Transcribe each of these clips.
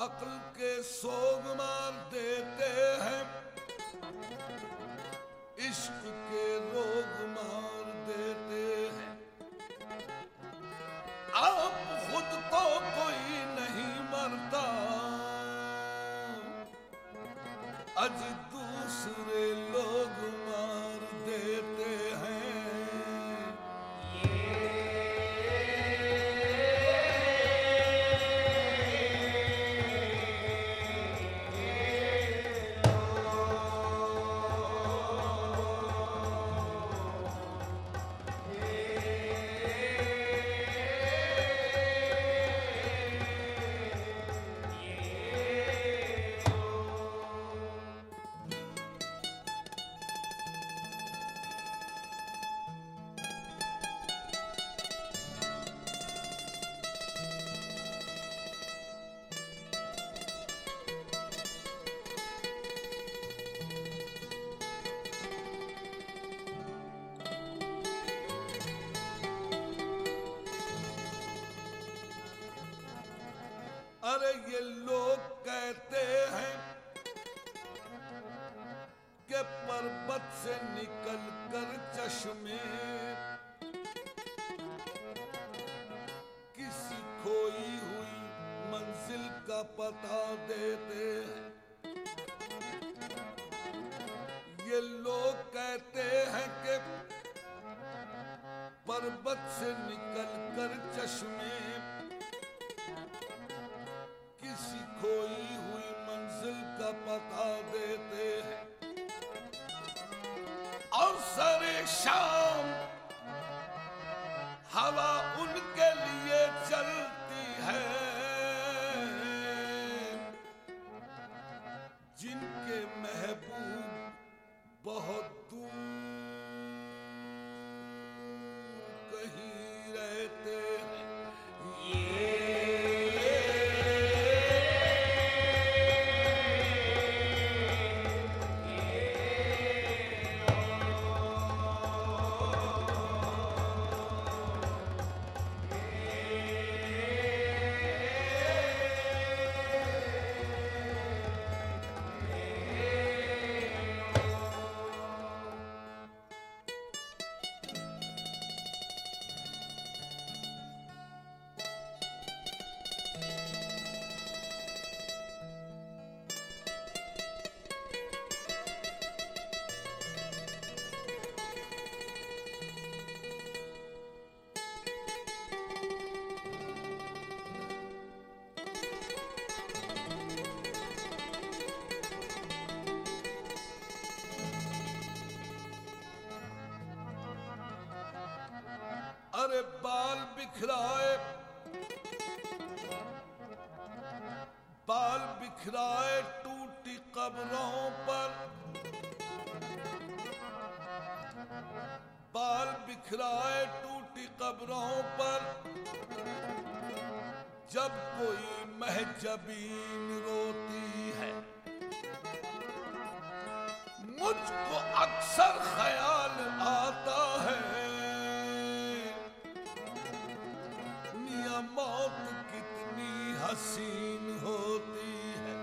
अक्ल के सोग मार देते हैं, इश्क के रोग मार देते हैं। आप खुद तो कोई नहीं मरता, आज दूसरे लोग मार देते हैं। अरे ये लोग कहते हैं कि पर्वत से निकल कर चश्मे किसी खोई हुई मंजिल का पता देते हैं। ये लोग कहते हैं कि पर्वत से निकल कर चश्मे किसी खोई हुई मंजिल का पता देते हैं। और सरे शाम हवा उनके लिए चलती है, जिनके महबूब बहुत दूर कहीं रहते हैं। अरे बाल बिखराए टूटी कब्रों पर, बाल बिखराए टूटी कब्रों पर, जब कोई महजबीन रोती है, मुझको अक्सर ख्याल आता है मौत कितनी हसीन होती है।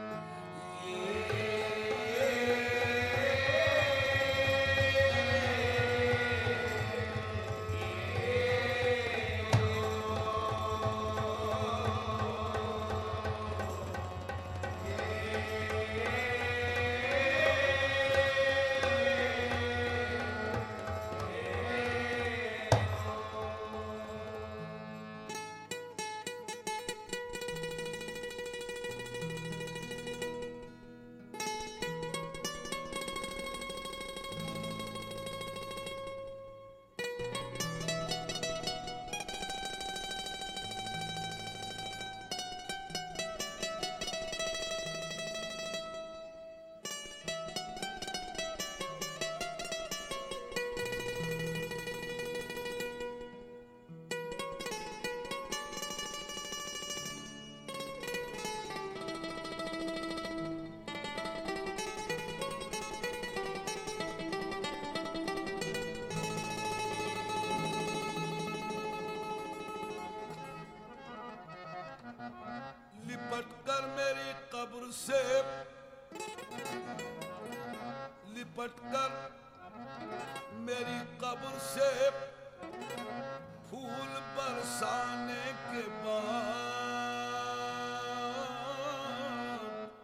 से लिपटकर मेरी कब्र से फूल बरसाने के बाद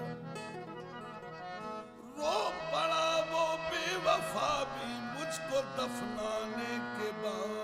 रो पड़ा वो बेवफा भी मुझको दफनाने के बाद।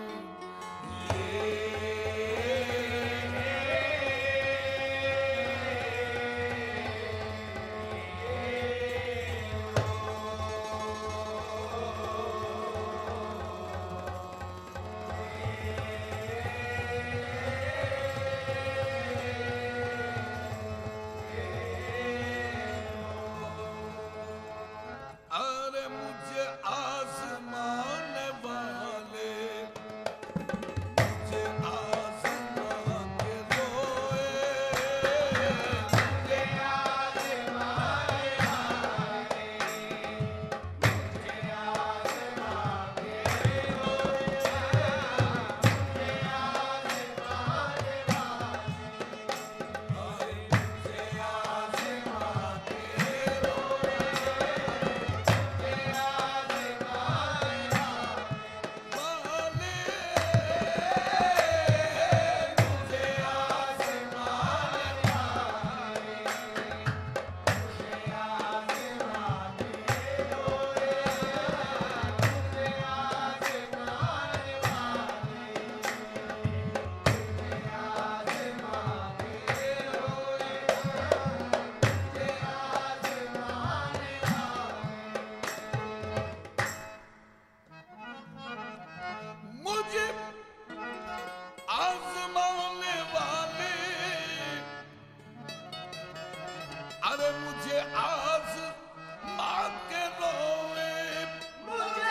अरे मुझे आज़मा के रोए, मुझे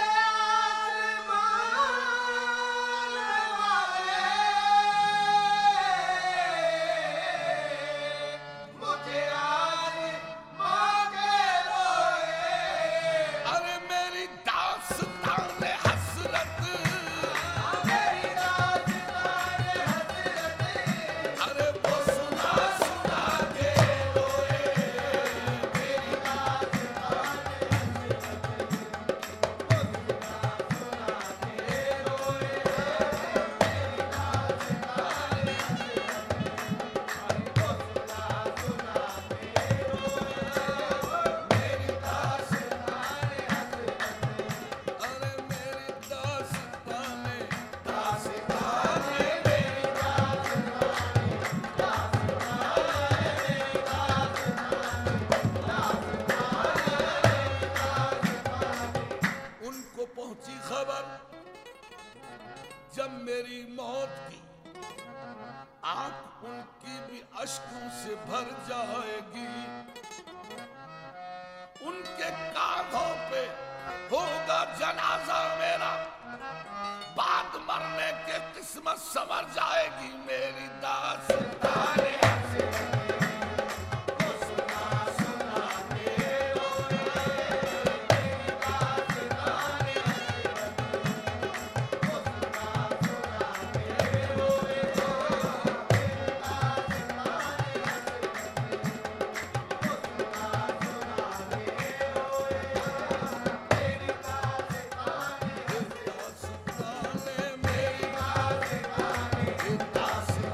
आज़माने वाले, मुझे आज़मा के रोए। अरे मेरी दास्तान हसरत, मेरी दास्तान हसरत, अरे वो सुना सुना के रोए। मेरी दास्तान अरे मेरी दास्तान उनको पहुंची खबर जब मेरी मौत की, आंख उनकी भी अश्कों से भर जाएगी। उनके कांधों पे होगा जनाजा मेरा, बाद मरने के किस्मत समझ जाएगी मेरी दास्तान।